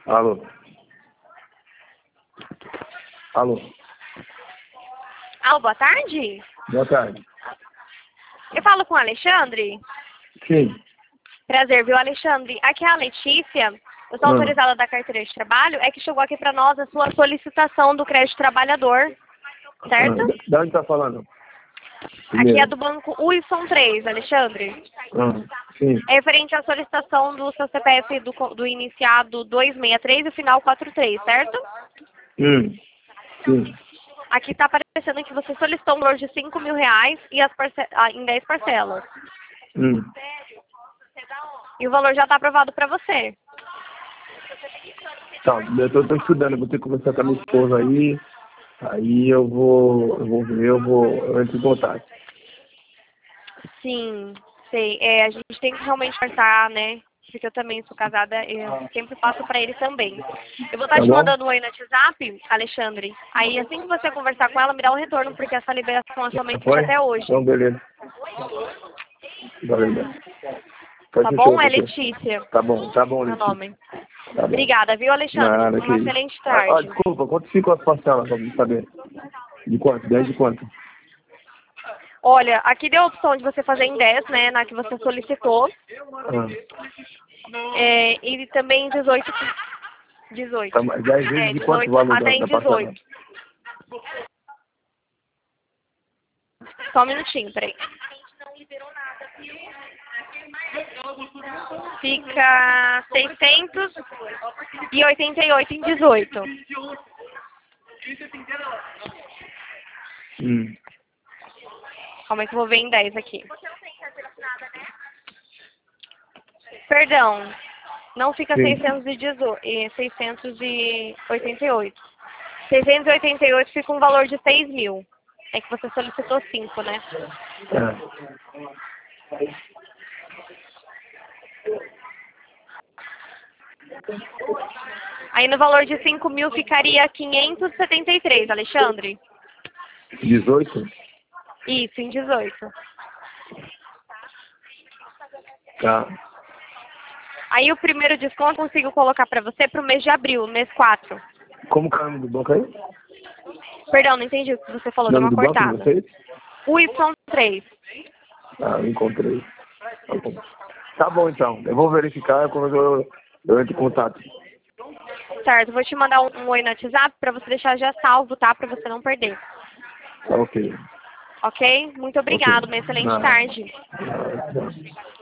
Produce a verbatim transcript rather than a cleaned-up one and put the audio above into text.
Alô? Alô? Alô, boa tarde. Boa tarde. Eu falo com o Alexandre? Sim. Prazer, viu, Alexandre? Aqui é a Letícia. Eu sou Hum. autorizada da carteira de trabalho. É que chegou aqui para nós a sua solicitação do crédito trabalhador, certo? Hum. Da onde tá falando? Aqui é do banco Wilson três, Alexandre. Hum. Sim. É referente à solicitação do seu C P F do, do iniciado duzentos e sessenta e três e o final quarenta e três, certo? Hum. Sim. Aqui está aparecendo que você solicitou um valor de cinco mil reais e as parce... ah, em dez parcelas. Hum. E o valor já está aprovado para você. Tá, eu tô, tô estudando, eu vou ter que conversar com a minha esposa aí. Aí eu vou, eu vou ver, eu vou, eu entro em contato. Sim, sei. É, a gente tem que realmente conversar, né? Porque eu também sou casada, eu sempre passo para ele também. Eu vou estar Tá te bom? mandando um oi no WhatsApp, Alexandre. Aí assim que você conversar com ela, me dá um retorno, porque essa liberação é somente Foi? até hoje. Então, beleza. Valeu. Pode Tá ser bom? show, É pode ser. Letícia, Tá bom, tá bom, meu Letícia. nome. Tá bom. Obrigada, viu, Alexandre? Nada, que Uma isso. excelente Ah, ah, tarde. desculpa, quanto ficou as parcelas pra me saber? De quanto? dez de quanto? Olha, aqui deu a opção de você fazer em dez, né, na que você solicitou. Ah. É, e também dezoito. dezoito. Tá, mas dez vezes É, de quanto o dezoito valor da, até em da parcela? dezoito. Só um minutinho, peraí. Fica seiscentos e oitenta e oito em dezoito. Hum. Calma aí que eu vou ver em dez aqui. Perdão, não fica Sim. seiscentos e dezoito, e seiscentos e oitenta e oito. seiscentos e oitenta e oito fica um valor de seis mil. É que você solicitou cinco, né? É. Aí no valor de cinco mil ficaria quinhentos e setenta e três, Alexandre. dezoito? Isso, em dezoito. Tá. Aí o primeiro desconto eu consigo colocar pra você pro mês de abril, mês quatro. Como que é o nome do banco aí? Perdão, não entendi o que você falou, O deu nome uma do banco de cortada. vocês? O Y três. Ah, eu encontrei. Tá bom. Tá bom, então. Eu vou verificar quando eu, eu entro em contato. Certo, vou te mandar um, um oi no WhatsApp pra você deixar já salvo, tá? Pra você não perder. Tá ok. Ok? Muito obrigado, Ok. uma excelente Nada. tarde. Nada.